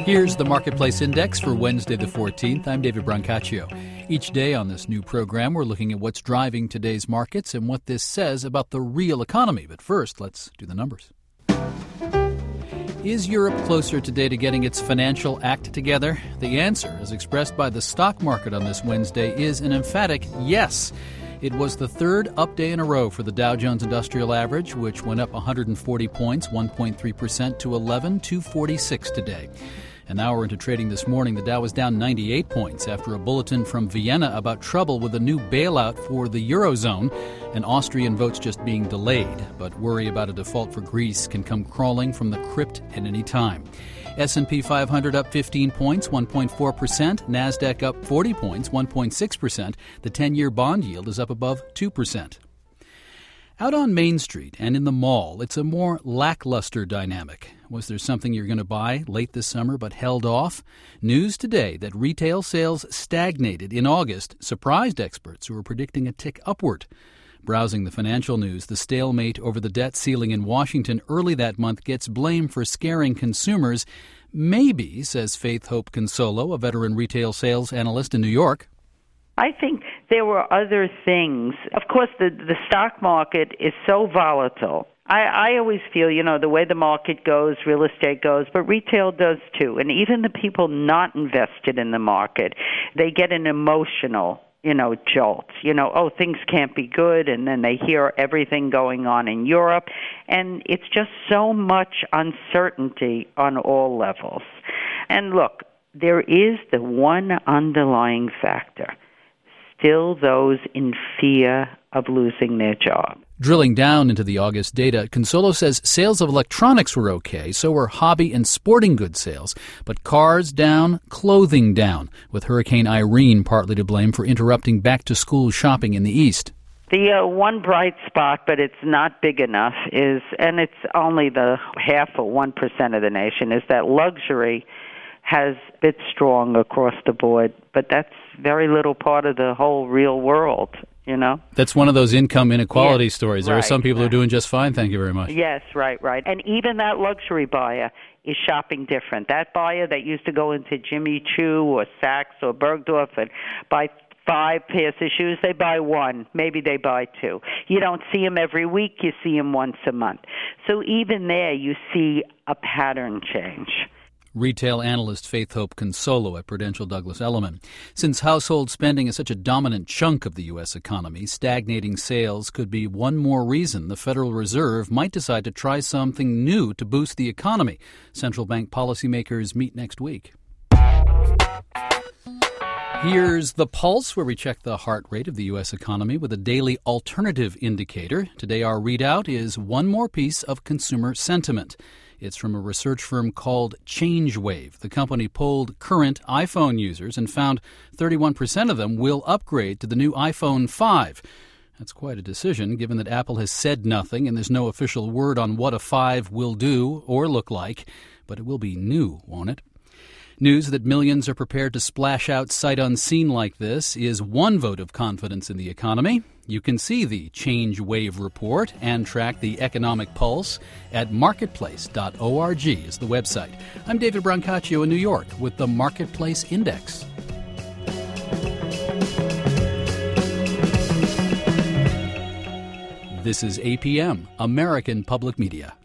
Here's the Marketplace Index for Wednesday the 14th. I'm David Brancaccio. Each day on this new program, we're looking at what's driving today's markets and what this says about the real economy. But first, let's do the numbers. Is Europe closer today to getting its financial act together? The answer, as expressed by the stock market on this Wednesday, is an emphatic yes. It was the third up day in a row for the Dow Jones Industrial Average, which went up 140 points, 1.3% to 11,246 today. An hour into trading this morning, the Dow was down 98 points after a bulletin from Vienna about trouble with a new bailout for the Eurozone and Austrian votes just being delayed. But worry about a default for Greece can come crawling from the crypt at any time. S&P 500 up 15 points, 1.4%. NASDAQ up 40 points, 1.6%. The 10-year bond yield is up above 2%. Out on Main Street and in the mall, it's a more lackluster dynamic. Was there something you're going to buy late this summer but held off? News today that retail sales stagnated in August surprised experts who were predicting a tick upward. Browsing the financial news, the stalemate over the debt ceiling in Washington early that month gets blamed for scaring consumers. Maybe, says Faith Hope Consolo, a veteran retail sales analyst in New York. I think there were other things. Of course, the stock market is so volatile. I always feel, the way the market goes, real estate goes, but retail does too. And even the people not invested in the market, they get an emotional, jolt. Things can't be good, and then they hear everything going on in Europe. And it's just so much uncertainty on all levels. And look, there is the one underlying factor. Still those in fear of losing their job. Drilling down into the August data, Consolo says sales of electronics were okay, so were hobby and sporting goods sales. But cars down, clothing down, with Hurricane Irene partly to blame for interrupting back-to-school shopping in the East. The one bright spot, but it's not big enough, and it's only the half or 1% of the nation, is that luxury has been strong across the board, but that's very little part of the whole real world, That's one of those income inequality stories. There are some people who are doing just fine, thank you very much. Yes, right. And even that luxury buyer is shopping different. That buyer that used to go into Jimmy Choo or Saks or Bergdorf and buy 5 pairs of shoes, they buy 1, maybe they buy 2. You don't see them every week, you see them once a month. So even there you see a pattern change. Retail analyst Faith Hope Consolo at Prudential Douglas Elliman. Since household spending is such a dominant chunk of the U.S. economy, stagnating sales could be one more reason the Federal Reserve might decide to try something new to boost the economy. Central bank policymakers meet next week. Here's The Pulse, where we check the heart rate of the U.S. economy with a daily alternative indicator. Today our readout is one more piece of consumer sentiment. It's from a research firm called ChangeWave. The company polled current iPhone users and found 31% of them will upgrade to the new iPhone 5. That's quite a decision, given that Apple has said nothing and there's no official word on what a 5 will do or look like. But it will be new, won't it? News that millions are prepared to splash out sight unseen like this is one vote of confidence in the economy. You can see the ChangeWave report and track the economic pulse at marketplace.org is the website. I'm David Brancaccio in New York with the Marketplace Index. This is APM, American Public Media.